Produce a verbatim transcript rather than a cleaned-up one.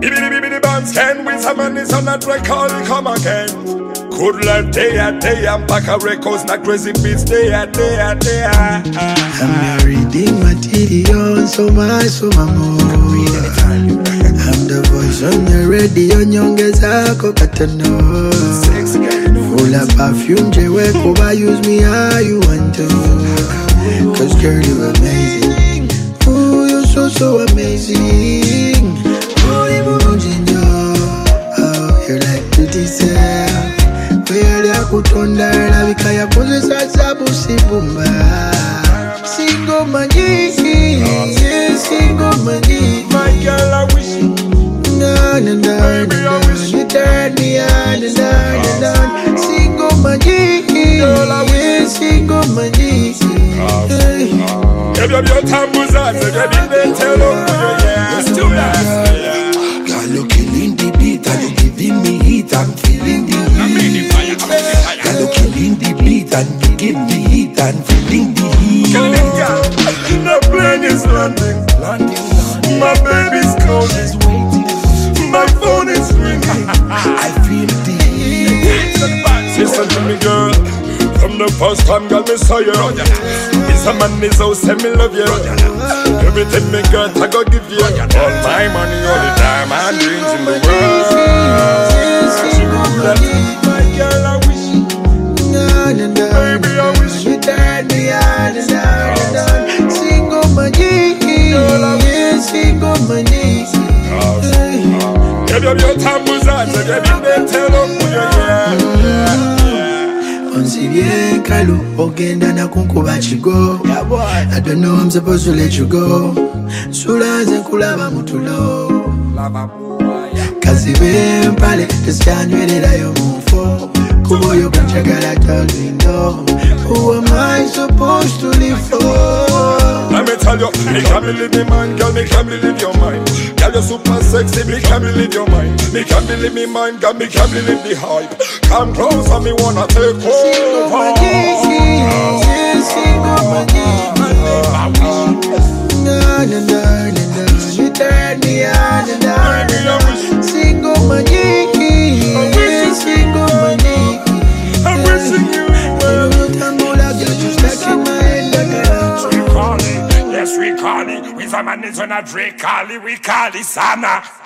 Bibidi bibidi bands can with some man is on that record, come again. Good life day at day, I'm back at records, not crazy beats day at day at day. I'm reading material, so much, so much more. I'm the voice on the radio, nyongeza kokatano. Full of perfume, jewe kuba use me how you want to. Cause girl, you amazing. Ooh, you're so, so amazing. Holy Mujinjo, oh, you're like pretty self. Wewe ya kutonda la vikaya pose sasa busibumba. Single money, single money. My girl, I wish you. No, no, no, Baby, I wish you turn me on, and on, and on. Single money, girl, I wish single money. Give up your tambours and get in there, tell them who you are. Still that. Girl, you killing the beat and you giving me heat. I'm feeling the heat. Girl, you killing the beat and you give the heat and feeling the heat. The plane is landing. My baby's calling. My phone is ringing. I feel the heat. Listen to me, girl. From the first time, girl, me saw you. It's a man, is how say me love you. Everything me got, I go give you. All my money, all the time, and dreams in the world. My girl, I wish. No, no, no, Baby, I wish you turn me on and on and on. Single money, single money. Give up your tambours and get in there, tell them who you are. Onsi bien kalu, ogenda na kunkuba chigo. I don't know I'm supposed to let you go. Sulanze kulaba mutulo. Kazibe mpale, teskanywelera yo mufo. Kubo yo kanchagala told me no. Who am I supposed to live for? Let me tell you, me can't believe me mind, girl, me can't believe your mind. Girl, you're super sexy, me can't believe your mind. Me can't believe me mind, girl, me can't believe the hype. Come close and me wanna take over. Single money, single money. No, no, no, no, no. You turn me on and on and on. Single money, single money. I'm wishing you well. Yes, we call it. With a man is on a Drake, call it, we call it Sana.